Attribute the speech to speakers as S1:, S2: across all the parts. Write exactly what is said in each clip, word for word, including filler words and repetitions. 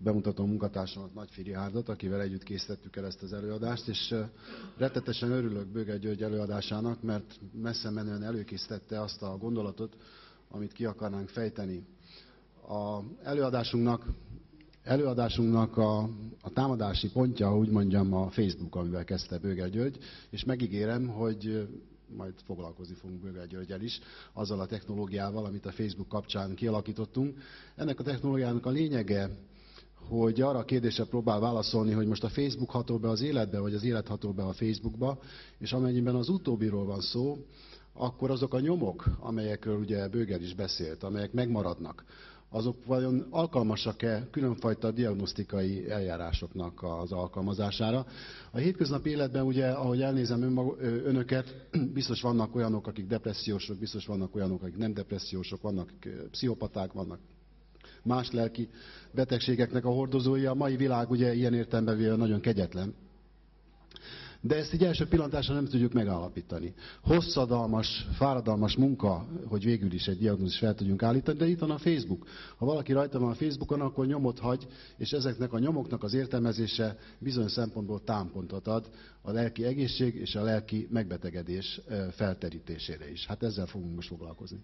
S1: bemutatom munkatársamat, Nagyfi Rihárdot, akivel együtt készítettük el ezt az előadást, és rettetesen örülök Böge György előadásának, mert messze menően előkészítette azt a gondolatot, amit ki akarnánk fejteni. A előadásunknak, előadásunknak a, a támadási pontja, úgy mondjam, a Facebook, amivel kezdte Böge György, és megígérem, hogy majd foglalkozni fogunk Böge Györggyel is, azzal a technológiával, amit a Facebook kapcsán kialakítottunk. Ennek a technológiának a lényege, hogy arra a kérdésre próbál válaszolni, hogy most a Facebook hatol be az életbe, vagy az élet hatol be a Facebookba, és amennyiben az utóbbiról van szó, akkor azok a nyomok, amelyekről ugye Böge is beszélt, amelyek megmaradnak, azok vajon alkalmasak-e különfajta diagnosztikai eljárásoknak az alkalmazására. A hétköznapi életben ugye, ahogy elnézem önmag, önöket, biztos vannak olyanok, akik depressziósok, biztos vannak olyanok, akik nem depressziósok, vannak pszichopaták, vannak más lelki betegségeknek a hordozói. A mai világ ugye ilyen értelemben véve nagyon kegyetlen. De ezt így első pillantásra nem tudjuk megállapítani. Hosszadalmas, fáradalmas munka, hogy végül is egy diagnózist fel tudjunk állítani, de itt van a Facebook. Ha valaki rajta van a Facebookon, akkor nyomot hagy, és ezeknek a nyomoknak az értelmezése bizonyos szempontból támpontot ad a lelki egészség és a lelki megbetegedés felterítésére is. Hát ezzel fogunk most foglalkozni.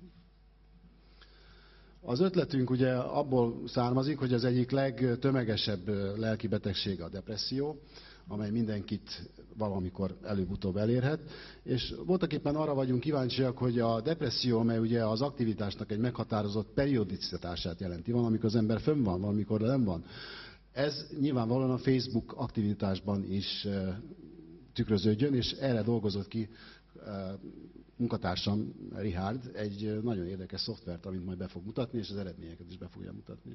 S1: Az ötletünk ugye abból származik, hogy az egyik legtömegesebb lelki betegség a depresszió, amely mindenkit valamikor előbb-utóbb elérhet. És voltaképpen arra vagyunk kíváncsiak, hogy a depresszió, amely ugye az aktivitásnak egy meghatározott periodicitását jelenti, valamikor az ember fönn van, valamikor nem van. Ez nyilvánvalóan a Facebook aktivitásban is tükröződjön, és erre dolgozott ki munkatársam Richárd egy nagyon érdekes szoftvert, amit majd be fog mutatni, és az eredményeket is be fogja mutatni.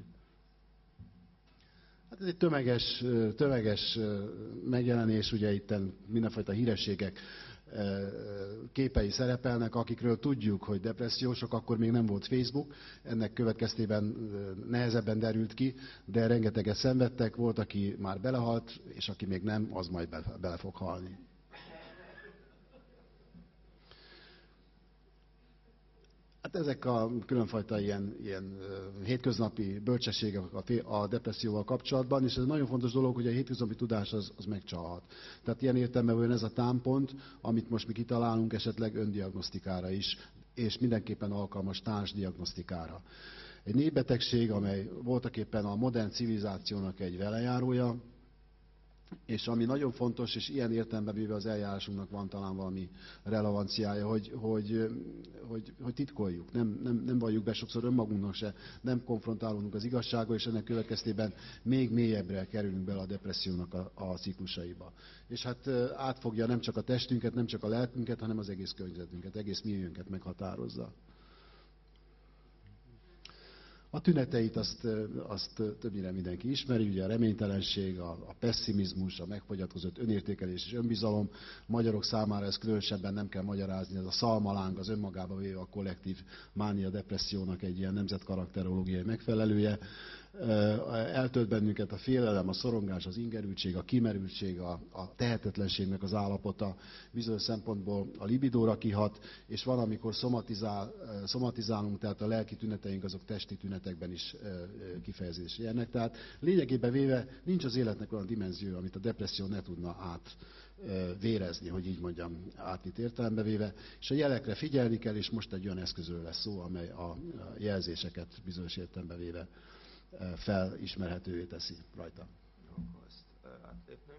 S1: Hát ez egy tömeges, tömeges megjelenés, ugye itt mindenfajta hírességek képei szerepelnek, akikről tudjuk, hogy depressziósok, akkor még nem volt Facebook, ennek következtében nehezebben derült ki, de rengeteget szenvedtek, volt, aki már belehalt, és aki még nem, az majd bele fog halni. Hát ezek a különfajta ilyen, ilyen hétköznapi bölcsességek a depresszióval kapcsolatban, és ez nagyon fontos dolog, hogy a hétköznapi tudás az, az megcsalhat. Tehát ilyen értelemben ez a támpont, amit most mi kitalálunk, esetleg öndiagnosztikára is, és mindenképpen alkalmas társdiagnosztikára. Egy népbetegség, amely voltaképpen a modern civilizációnak egy velejárója, és ami nagyon fontos, és ilyen értelemben véve az eljárásunknak van talán valami relevanciája, hogy, hogy, hogy, hogy titkoljuk, nem, nem, nem valljuk be sokszor önmagunknak se, nem konfrontálunk az igazsággal, és ennek következtében még mélyebbre kerülünk bele a depressziónak a, a ciklusaiba. És hát átfogja nem csak a testünket, nem csak a lelkünket, hanem az egész környezetünket, egész milliónkat meghatározza. A tüneteit azt, azt többnyire mindenki ismeri, ugye a reménytelenség, a, a pesszimizmus, a megfogyatkozott önértékelés és önbizalom. A magyarok számára ezt különösebben nem kell magyarázni, ez a szalmaláng, az önmagába véve a kollektív mánia depressziónak egy ilyen nemzetkarakterológiai megfelelője. Eltölt bennünket a félelem, a szorongás, az ingerültség, a kimerültség, a, a tehetetlenségnek az állapota, bizonyos szempontból a libidóra kihat, és van, amikor szomatizál, szomatizálunk, tehát a lelki tüneteink azok testi tünetekben is kifejezésre jönnek. Tehát lényegében véve nincs az életnek olyan dimenzió, amit a depresszió ne tudna át vérezni, hogy így mondjam, átvitt értelembe véve, és a jelekre figyelni kell, és most egy olyan eszközről lesz szó, amely a jelzéseket bizonyos értelembe véve felismerhetővé teszi rajta.
S2: Akkor ezt átlépném.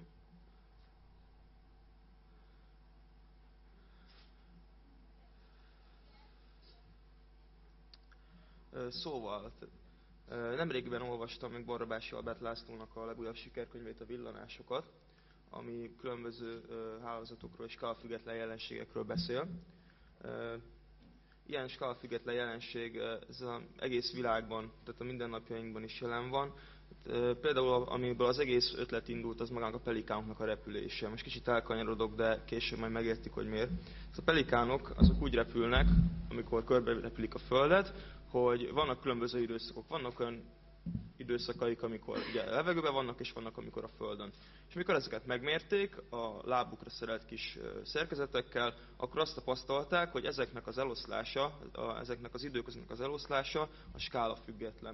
S2: Szóval, nemrégiben olvastam még Barrabási Albert Lászlónak a legújabb sikerkönyvét, a Villanásokat, ami különböző hálózatokról és skálafüggetlen jelenségekről beszél. Ilyen skálafüggetlen jelenség ez az egész világban, tehát a mindennapjainkban is jelen van. Például amiből az egész ötlet indult, az magának a pelikánoknak a repülése. Most kicsit elkanyarodok, de később majd megértik, hogy miért. A pelikánok azok úgy repülnek, amikor körbe repülik a Földet, hogy vannak különböző időszakok. Vannak olyan időszakaik, amikor ugye levegőben vannak, és vannak, amikor a Földön. És mikor ezeket megmérték a lábukra szerelt kis szerkezetekkel, akkor azt tapasztalták, hogy ezeknek az eloszlása, a, ezeknek az időközöknek az eloszlása a skála független.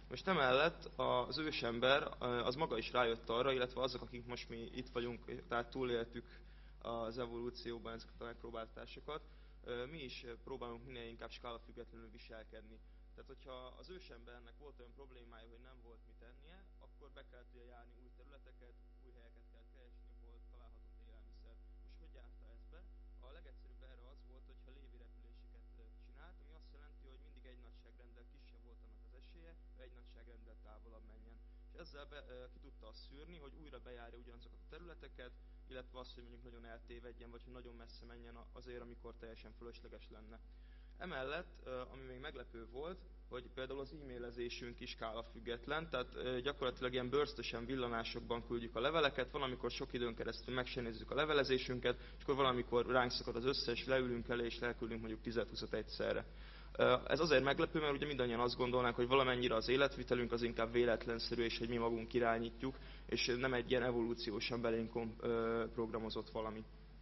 S2: Most emellett az ősember az maga is rájött arra, illetve azok, akik most mi itt vagyunk, tehát túléltük az evolúcióban ezeket a megpróbáltatásokat, mi is próbálunk minél inkább skálafüggetlenül viselkedni. Tehát, hogyha az ősembernek volt olyan problémája, hogy nem volt mit tennie, akkor be kellett ugye járni új területeket, új helyeket kell keresni, hol találhatott élelmiszer. Most hogy járta ezt be? A legegyszerűbb erre az volt, hogyha lévi repüléseket csinált, ami azt jelenti, hogy mindig egy nagyságrendel kisebb volt annak az esélye, hogy egy nagyságrendel távolabb menjen. És ezzel be, ki tudta azt szűrni, hogy újra bejárja ugyanazokat a területeket, illetve azt, hogy mondjuk nagyon eltévedjen, vagy hogy nagyon messze menjen azért, amikor teljesen fölösleges lenne. Emellett, ami még meglepő volt, hogy például az e-mailezésünk is skálafüggetlen, tehát gyakorlatilag ilyen burst-ösen villanásokban küldjük a leveleket, van, amikor sok időn keresztül meg sem nézzük a levelezésünket, és akkor valamikor ránk szakad az összes, leülünk elé, és leküldünk mondjuk tíz-húszat egyszerre. Ez azért meglepő, mert ugye mindannyian azt gondolnánk, hogy valamennyire az életvitelünk az inkább véletlenszerű, és hogy mi magunk irányítjuk, és nem egy ilyen evolúciósan belénk programozott valami.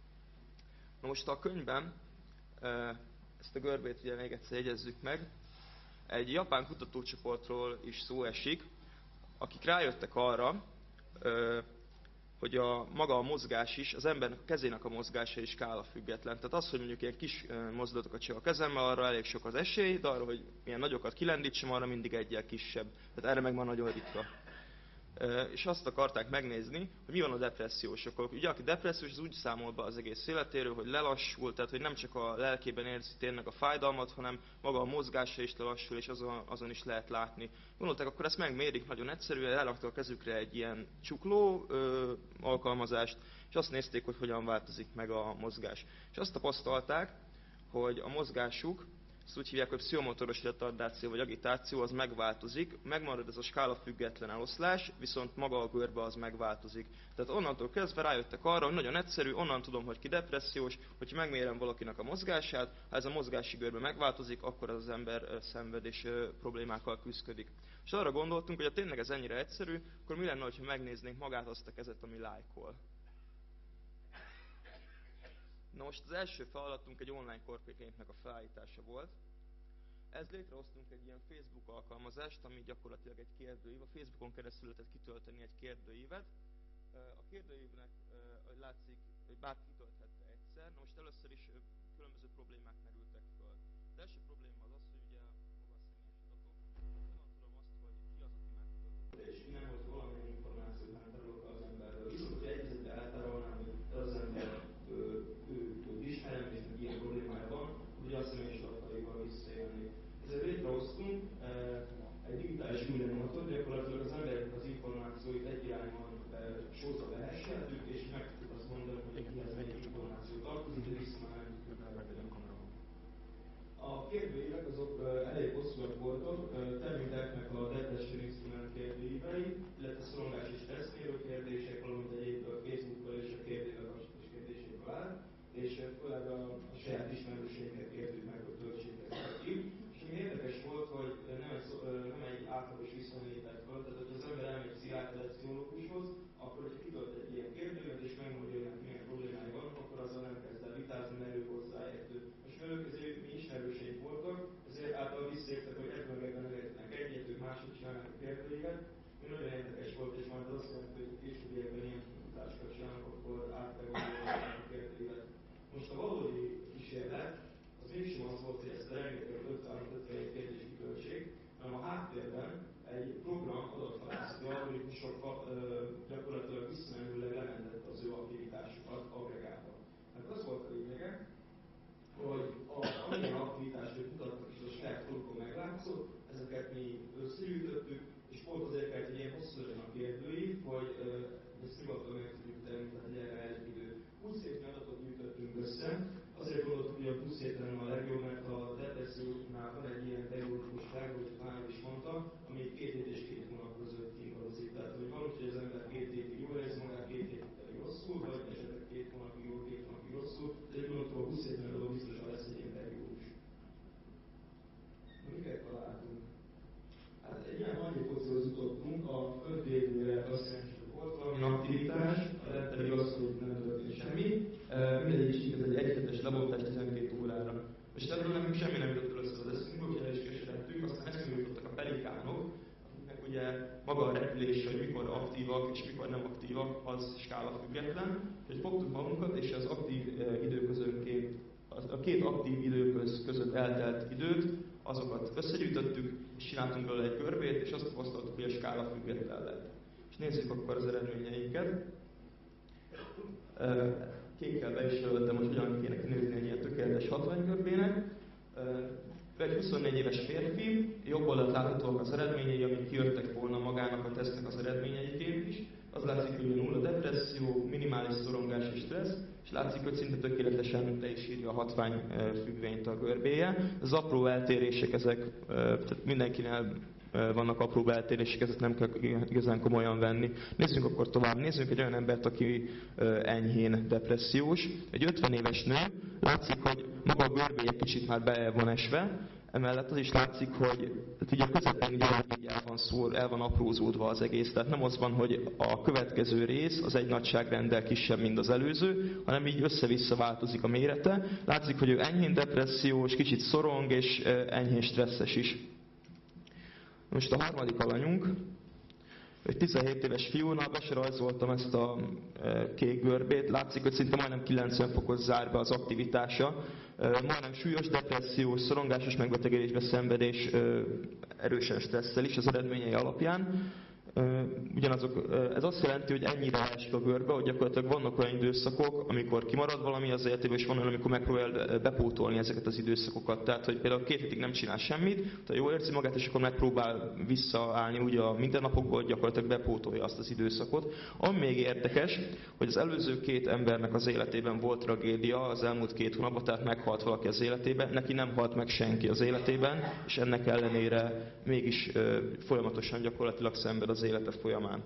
S2: Na most a könyvben, ezt a görbét ugye még egyszer jegyezzük meg, egy japán kutatócsoportról is szó esik, akik rájöttek arra, hogy a maga a mozgás is, az embernek a kezének a mozgása is skálafüggetlen. Tehát az, hogy mondjuk ilyen kis mozdulatokat csinál a kezemmel, arra elég sok az esély, de arra, hogy milyen nagyokat kilendítsem, arra mindig egyel kisebb. Tehát erre meg már nagyon ritka. És azt akarták megnézni, hogy mi van a depressziósokkal. Ugye aki depressziós, az úgy számol be az egész életéről, hogy lelassul, tehát hogy nem csak a lelkében érzi tényleg a fájdalmat, hanem maga a mozgása is lelassul, és azon, azon is lehet látni. Gondolták, akkor ezt megmérik nagyon egyszerűen, elraktak a kezükre egy ilyen csukló ö, alkalmazást, és azt nézték, hogy hogyan változik meg a mozgás. És azt tapasztalták, hogy a mozgásuk, ezt úgy hívják, hogy pszichomotoros retardáció vagy agitáció, az megváltozik, megmarad ez a skála független eloszlás, viszont maga a görbe az megváltozik. Tehát onnantól kezdve rájöttek arra, hogy nagyon egyszerű, onnan tudom, hogy ki depressziós, hogyha megmérem valakinek a mozgását, ha ez a mozgási görbe megváltozik, akkor az, az ember szenved és problémákkal küszködik. És arra gondoltunk, hogy ha tényleg ez ennyire egyszerű, akkor mi lenne, ha megnéznénk magát azt a kezet, ami lájkol. Na most az első feladatunk egy online korpékeinknek a felállítása volt. Ez létrehoztunk egy ilyen Facebook alkalmazást, ami gyakorlatilag egy kérdőív. A Facebookon keresztül lehetett kitölteni egy kérdőívet. A kérdőívnek, ahogy látszik, hogy bárki kitölthette egyszer. Na most először is különböző problémák merültek föl. Az első probléma az az, hogy ugye maga a személyes adatok, nem tudom azt, hogy ki az, aki már kitöltette, és nem, hogy valamilyen információt nem terülök az emberről. Viszont, hogy egyszerűen eltárolnám, hogy az ember ő, ő, ő ismerem, és meg ilyen problémája van, ugye a személyes adataival visszaélni. Ezért létrehoztunk egy digitális mindennatot, gyakorlatilag az embernek az információit egy irányban sorba behesseltük, és meg tudtuk azt mondani, hogy kihez melyik információ tartozik, de vissza már nem tudjuk elvetni. A kérdőívek azok elég hosszúak voltak, terminteknek a Detection Instrument kérdőívei, illetve szorongás és stresszmérő kérdések, valamint egyéb Facebookról és a kérdőívek kapcsolatos kérdésekből áll, és főleg a, a saját ismerőségeket kérdők meg, hogy töltsétek ki. És ami érdekes volt, hogy nem egy, nem egy átlagos viszony lépett föl, tehát hogy az ember elmegy pszichiáter-pszichológushoz, akkor hogyha kitölt egy ilyen kérdővet és megmondja, hogy milyen problémái vannak, akkor azzal nem kezd el vitázni, mert ő hozzáértő. Most ők ezért mi ismerőseink voltak, ezért által visszaértek, hogy ebben meg nem értenek egyet, ők máshogy csinálnak a kérdőívet. Mi nagyon érdekes volt, és majd azt jelenti, hogy a későbbiekben ilyen kutatásokat csinálnak, akkor áttegolják a kérdőívet. Most a valódi kísérlet, az mégsem az volt, hogy ezt a rengeteg ötven-ötven kérdés kitöltsék, hanem a háttérben egy program adathalászati algoritmusok gyakorlatilag visszamenőleg lementette az ő aktivitásukat agregálva. Hát az volt a lényege, hogy a, amilyen aktivitást ők mutattak és a saját korukon meglátszott, ezeket mi összegyűjtöttük, és pont azért kellett, hogy ilyen hosszú legyen a kérdőív, hogy ezt nyugodtan meg tudjuk tenni, tehát egy erre elég idő. húsz hétnyi adatot gyűjtöttünk össze, azért gondoltuk, hogy a húsz héten a legjobb, mert a depressziónál van egy ilyen periódikusság, hogy már is mondta, ami két hét és két hónap között ingadozik. Tehát, hogy valahogy az ember két hétig jól érzi magát, két hétig pedig rosszul, vagy esetleg két hónapig jól, két hónapig rosszul, de egy gondoltuk, a húsz héten adatot biztosan lesz egy ilyen periódus. Miket találtunk? Hát egy ilyen nagy hipótézishoz jutottunk, hogy mikor aktívak és mikor nem aktívak, az skála független. Úgyhogy fogtuk magunkat, és az aktív időközönként, a két aktív időköz között eltelt időt, azokat összegyűjtöttük, és csináltunk belőle egy görbét, és azt tapasztaltuk, hogy a skála független lett. És nézzük akkor az eredményeinket. Kékkel be is jelöltem, hogy hogyan kéne kinézni egy ilyen tökéletes hatványgörbének. Egy huszonnégy éves férfi, jobb oldalt láthatóak az eredményei, amik kijöttek volna magának a tesztnek az eredményeiként is. Az látszik, hogy nulla depresszió, minimális szorongás és stressz, és látszik, hogy szinte tökéletesen le is írja a hatvány függvényt a görbéje. Az apró eltérések, ezek, tehát mindenkinél vannak apró eltérések, ezeket nem kell igazán komolyan venni. Nézzünk akkor tovább. Nézzünk egy olyan embert, aki enyhén depressziós. Egy ötven éves nő, látszik, hogy maga a görbéje kicsit már be van esve, emellett az is látszik, hogy így a közepén így el van szór, el van aprózódva az egész. Tehát nem az van, hogy a következő rész az egy nagyságrendel kisebb, mint az előző, hanem így össze-vissza változik a mérete. Látszik, hogy ő enyhén depressziós, kicsit szorong és enyhén stresszes is. Most a harmadik alanyunk, egy tizenhét éves fiúnál be se rajzoltam ezt a kék görbét, látszik, hogy szinte majdnem kilencven fokos zár be az aktivitása. Majdnem súlyos depressziós, szorongásos megbetegedésbe szenvedés, erősen stresszel is az eredményei alapján. Ugyanazok, ez azt jelenti, hogy ennyire esik a görbe, hogy gyakorlatilag vannak olyan időszakok, amikor kimarad valami az életéből, és van olyan, amikor megpróbál bepótolni ezeket az időszakokat. Tehát, hogy például két hétig nem csinál semmit, tehát jól érzi magát, és akkor megpróbál visszaállni úgy a mindennapokból, hogy gyakorlatilag bepótolja azt az időszakot. Ami még érdekes, hogy az előző két embernek az életében volt tragédia az elmúlt két hónapban, tehát meghalt valaki az életében, neki nem halt meg senki az életében, és ennek ellenére mégis folyamatosan gyakorlatilag szenved az élete folyamán.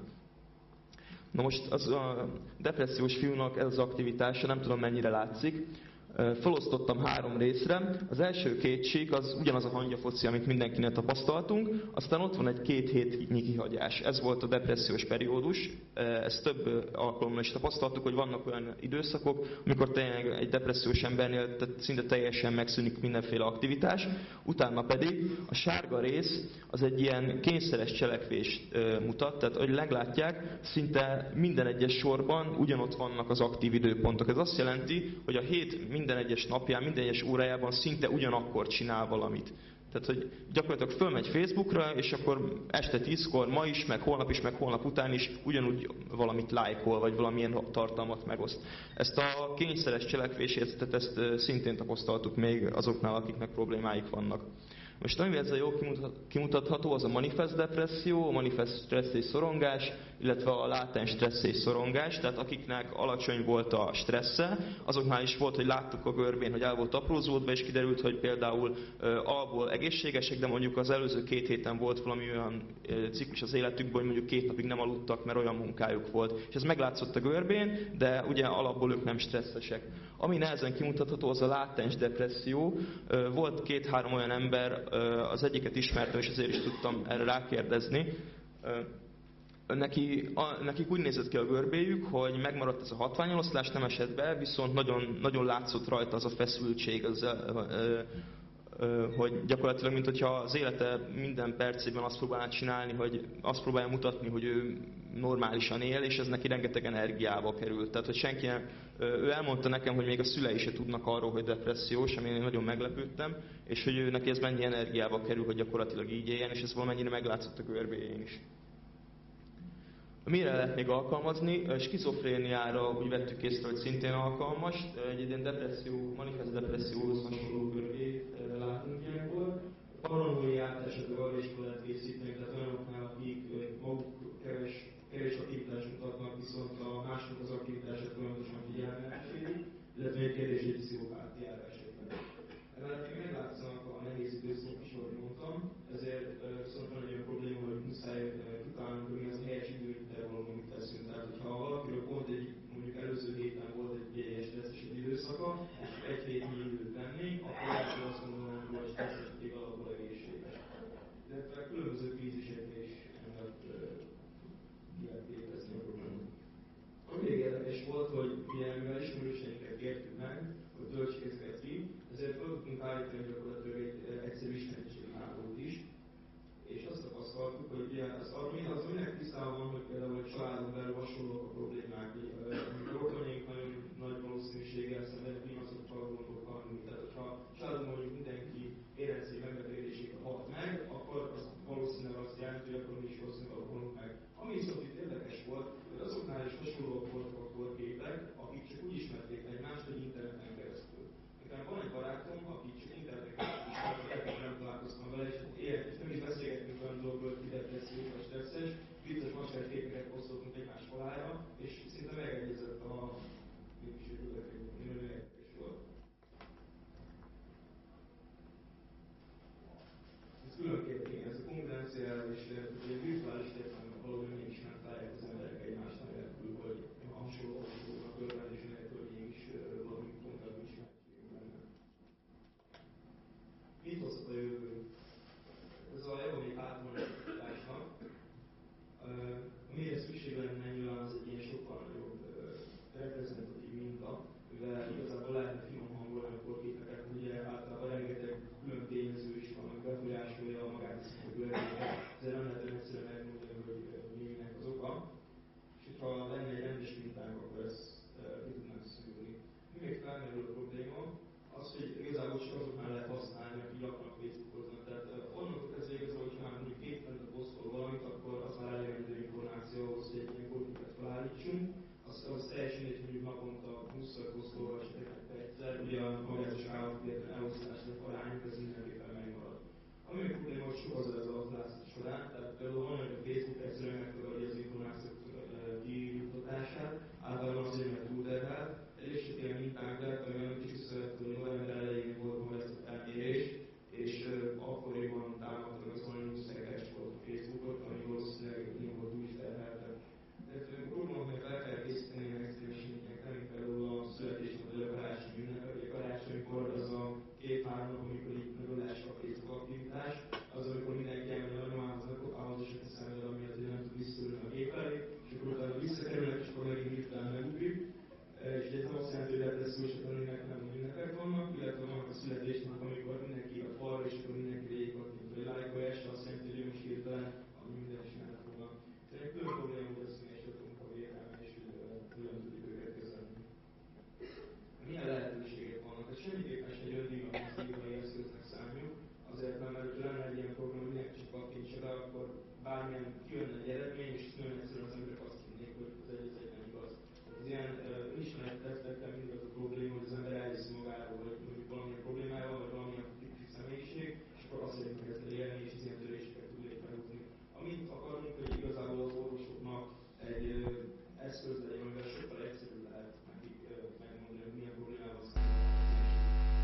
S2: Na most az a depressziós fiúnak ez az aktivitása, nem tudom mennyire látszik. Felosztottam három részre. Az első két sík az ugyanaz a hangyafoci, amit mindenkinek tapasztaltunk, aztán ott van egy két hétnyi kihagyás. Ez volt a depressziós periódus. Ezt több alkalommal is tapasztaltuk, hogy vannak olyan időszakok, amikor tényleg egy depressziós embernél szinte teljesen megszűnik mindenféle aktivitás. Utána pedig a sárga rész az egy ilyen kényszeres cselekvést mutat, tehát hogy meglátják, szinte minden egyes sorban ugyanott vannak az aktív időpontok. Ez azt jelenti, hogy a hét minden egyes napján, minden egyes órájában szinte ugyanakkor csinál valamit. Tehát, hogy gyakorlatilag fölmegy Facebookra, és akkor este tízkor, ma is, meg holnap is, meg holnap után is ugyanúgy valamit lájkol, vagy valamilyen tartalmat megoszt. Ezt a kényszeres cselekvésért, ezt szintén tapasztaltuk még azoknál, akiknek problémáik vannak. Most amivel ez a jó kimutatható, az a manifest depresszió, a manifest stressz és szorongás, illetve a látens stressz és szorongás, tehát akiknek alacsony volt a stressze, azoknál is volt, hogy láttuk a görbén, hogy el volt aprózódva, és kiderült, hogy például alból egészségesek, de mondjuk az előző két héten volt valami olyan ciklus az életükben, hogy mondjuk két napig nem aludtak, mert olyan munkájuk volt. És ez meglátszott a görbén, de ugye alapból ők nem stresszesek. Ami nehezen kimutatható, az a látens depresszió. Volt két-három olyan ember, az egyiket ismertem, és ezért is tudtam erre rákérdezni. Neki, a, nekik úgy nézett ki a görbéjük, hogy megmaradt ez a hatványeloszlás, nem esett be, viszont nagyon, nagyon látszott rajta az a feszültség, az, ö, ö, ö, hogy gyakorlatilag, mint hogyha az élete minden percében azt próbálná csinálni, hogy azt próbálja mutatni, hogy ő normálisan él, és ez neki rengeteg energiába került. Tehát, hogy senki nem, ő elmondta nekem, hogy még a szülei se tudnak arról, hogy depressziós, amin én nagyon meglepődtem, és hogy ő neki ez mennyi energiába kerül, hogy gyakorlatilag így éljen, és ez valamennyire meglátszott a görbéjén is. Mire lehet még alkalmazni? Skizofréniára úgy vettük észre, hogy szintén alkalmas. Egy ilyen depresszió, manifest depresszióhoz hasonló görbét látunk ilyenkor. Paranoiát esetleg arra is lehet készíteni, tehát olyanoknál, akik maguk kevés, kevés aktivitást mutatnak, viszont a másnak az aktivitását folyamatosan figyelme kísérik, illetve egy kérdés egy pszichopátiára esetleg. Emellett még meglátszanak a nehéz időszakok is, ahogy mondtam, ezért viszont van egy olyan probléma, hogy muszáj kitálnunk, hogy az helyes időintervallum, amit teszünk. Tehát, hogyha valakiről pont egy, mondjuk előző héten volt egy ilyen stresszesebb időszaka, és egy hétnyi időt vennénk, akkor lehet, hogy azt mondanám, hogy stresszeség alapból egészséges. Illetve különböző kríziseknél is ennek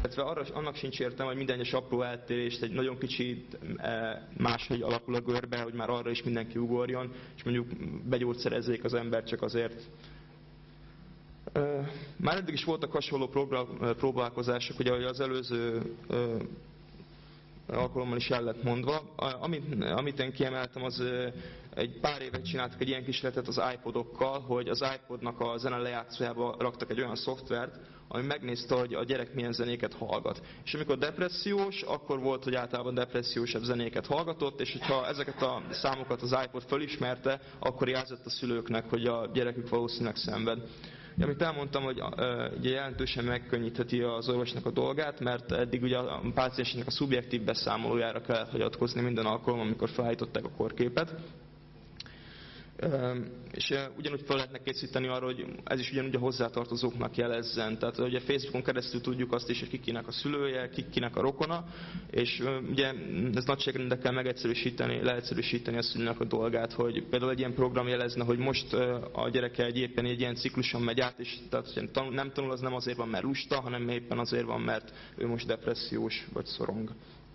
S2: illetve arra, annak sincs értem, hogy minden egyes apró eltérést egy nagyon kicsit máshogy alakul a görbe, hogy már arra is mindenki ugorjon, és mondjuk begyógyszerezzék az ember csak azért. Már eddig is voltak hasonló próbálkozások, ugye, ahogy az előző alkalommal is el lett mondva. Amit, amit én kiemeltem, az egy pár éve csináltak egy ilyen kísérletet az iPodokkal, hogy az iPodnak a zene lejátszójába raktak egy olyan szoftvert, ami megnézte, hogy a gyerek milyen zenéket hallgat. És amikor depressziós, akkor volt, hogy általában depressziósabb zenéket hallgatott, és hogyha ezeket a számokat az iPod fölismerte, akkor jelzett a szülőknek, hogy a gyerekük valószínűleg szenved. Amit elmondtam, hogy ugye jelentősen megkönnyítheti az orvosnak a dolgát, mert eddig ugye a páciensnek a szubjektív beszámolójára kellett hagyatkozni minden alkalommal, amikor felállították a korképet. És ugyanúgy fel lehetne készíteni arra, hogy ez is ugyanúgy a hozzátartozóknak jelezzen. Tehát ugye Facebookon keresztül tudjuk azt is, hogy kikinek a szülője, kikinek a rokona, és ugye ez nagyságrendekkel megegyszerűsíteni, leegyszerűsíteni a szülőnek a dolgát, hogy például egy ilyen program jelezne, hogy most a gyereke egy éppen egy ilyen cikluson megy át, és tehát, hogy nem tanul, az nem azért van, mert lusta, hanem éppen azért van, mert ő most depressziós vagy szorong.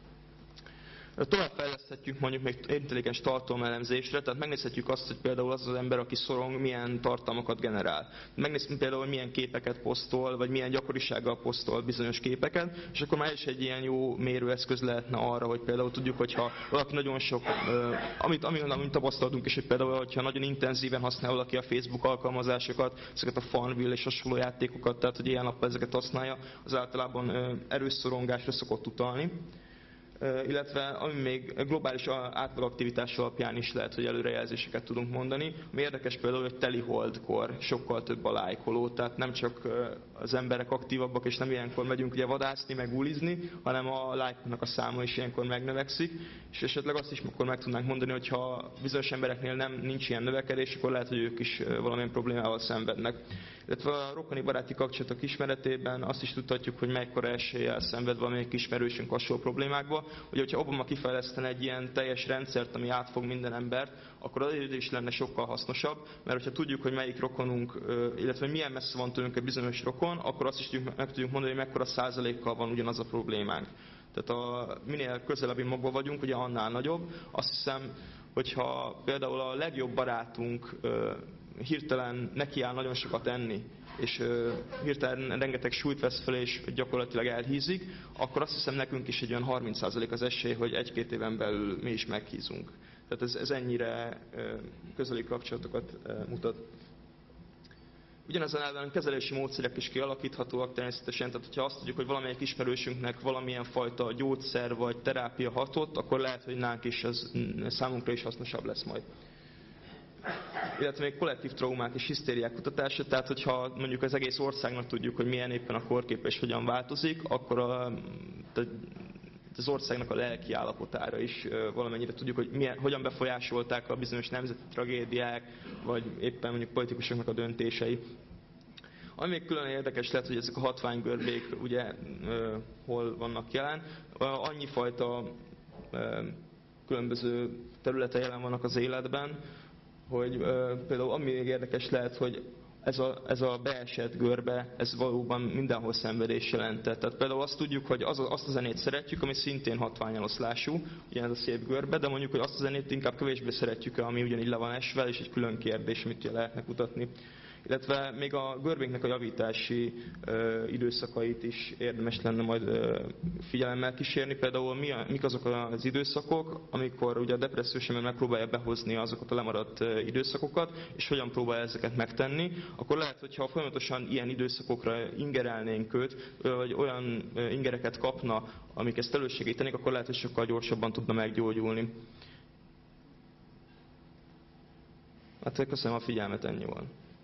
S2: Tovább fejleszthetjük mondjuk még intelligens tartalmelemzésre, tehát megnézhetjük azt, hogy például az az ember, aki szorong, milyen tartalmakat generál. Megnézhetjük például, hogy milyen képeket posztol, vagy milyen gyakorisággal posztol bizonyos képeket, és akkor már is egy ilyen jó mérőeszköz lehetne arra, hogy például tudjuk, hogyha valaki nagyon sok, amit, amit, amit tapasztaltunk is, hogy például, hogyha nagyon intenzíven használ valaki a Facebook alkalmazásokat, ezeket a Farmville és hasonló játékokat, tehát hogy ilyen nappal ezeket használja, az általában erős szorongásra szokott utalni. Illetve ami még globális átlagaktivitás alapján is lehet, hogy előrejelzéseket tudunk mondani. Ami érdekes például, hogy teli holdkor sokkal több a lájkoló, tehát nem csak az emberek aktívabbak, és nem ilyenkor megyünk ugye vadászni, meg ulizni, hanem a lájkoknak a száma is ilyenkor megnövekszik, és esetleg azt is akkor meg tudnánk mondani, hogy ha bizonyos embereknél nem nincs ilyen növekedés, akkor lehet, hogy ők is valamilyen problémával szenvednek. Illetve a rokoni baráti kapcsolatok ismeretében azt is tudhatjuk, hogy mekkora eséllyel szenved valamelyik ismerősünk hasonló problémákba. Ugye, hogyha Obama kifejlesztene egy ilyen teljes rendszert, ami átfog minden embert, akkor az is lenne sokkal hasznosabb, mert hogyha tudjuk, hogy melyik rokonunk, illetve milyen messze van tőlünk egy bizonyos rokon, akkor azt is tudjuk, meg tudjuk mondani, hogy mekkora százalékkal van ugyanaz a problémánk. Tehát a, minél közelebbi magba vagyunk, ugye annál nagyobb. Azt hiszem, hogyha például a legjobb barátunk hirtelen nekiáll nagyon sokat enni, és hirtelen rengeteg súlyt vesz fel, és gyakorlatilag elhízik, akkor azt hiszem nekünk is egy olyan harminc százalék az esély, hogy egy-két éven belül mi is meghízunk. Tehát ez, ez ennyire közeli kapcsolatokat mutat. Ugyanezen elven kezelési módszerek is kialakíthatóak természetesen, tehát hogyha azt tudjuk, hogy valamelyik ismerősünknek valamilyen fajta gyógyszer vagy terápia hatott, akkor lehet, hogy nálunk is az számunkra is hasznosabb lesz majd. Illetve még kollektív traumák és hisztériák kutatása, tehát hogyha mondjuk az egész országnak tudjuk, hogy milyen éppen a korkép és hogyan változik, akkor a, az országnak a lelki állapotára is valamennyire tudjuk, hogy milyen, hogyan befolyásolták a bizonyos nemzeti tragédiák, vagy éppen mondjuk politikusoknak a döntései. Ami még külön érdekes lehet, hogy ezek a hatványgörbék ugye hol vannak jelen. Annyi fajta különböző területe jelen vannak az életben, hogy például ami még érdekes lehet, hogy ez a, ez a beesett görbe, ez valóban mindenhol szenvedés jelentett. Tehát például azt tudjuk, hogy az, azt a zenét szeretjük, ami szintén hatványeloszlású, ugye ez a szép görbe, de mondjuk, hogy azt a zenét inkább kevésbé szeretjük, ami ugyanígy le van esve, és egy külön kérdés, amit ugye lehetne kutatni. Illetve még a görbénknek a javítási ö, időszakait is érdemes lenne majd ö, figyelemmel kísérni. Például mi a, mik azok az időszakok, amikor ugye a depressziós ember megpróbálja behozni azokat a lemaradt ö, időszakokat, és hogyan próbálja ezeket megtenni, akkor lehet, hogyha folyamatosan ilyen időszakokra ingerelnénk őt, ö, vagy olyan ö, ingereket kapna, amik ezt elősegítenék, akkor lehet, hogy sokkal gyorsabban tudna meggyógyulni. Hát köszönöm a figyelmet, ennyi volt.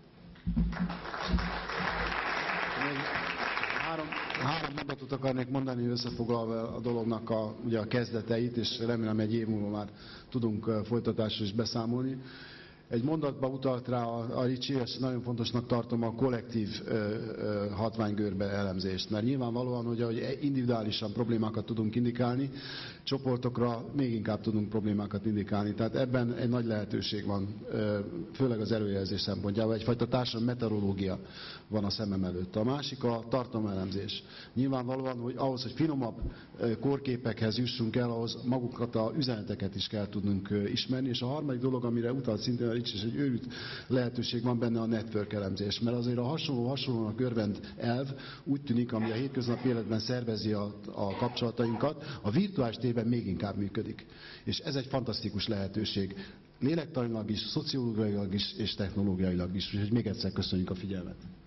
S1: Három, három mondatot akarnék mondani, összefoglalva a dolognak a, ugye a kezdeteit, és remélem egy év múlva már tudunk folytatásról is beszámolni. Egy mondatba utalt rá a, a Ricsi, és nagyon fontosnak tartom a kollektív ö, ö, hatványgörbe elemzést, mert nyilvánvalóan, hogy ahogy individuálisan problémákat tudunk indikálni, csoportokra még inkább tudunk problémákat indikálni. Tehát ebben egy nagy lehetőség van, főleg az előjelzés szempontjából. Egyfajta társadalmi meteorológia van a szemem előtt. A másik a tartalmelemzés. Nyilvánvalóan, hogy ahhoz, hogy finomabb kórképekhez jussunk el, ahhoz magukat a üzeneteket is kell tudnunk ismerni. És a harmadik dolog, amire utalt szintén a Ricsi, és egy őrült lehetőség van benne, a network elemzés. Mert azért a hasonló hasonlónak örvend elv úgy tűnik, ami a hétköznapi életben szervezi a, a kapcsolatainkat, a virtuális térben még inkább működik. És ez egy fantasztikus lehetőség. Lélektanilag is, szociológiailag is és technológiailag is. Úgyhogy még egyszer köszönjük a figyelmet.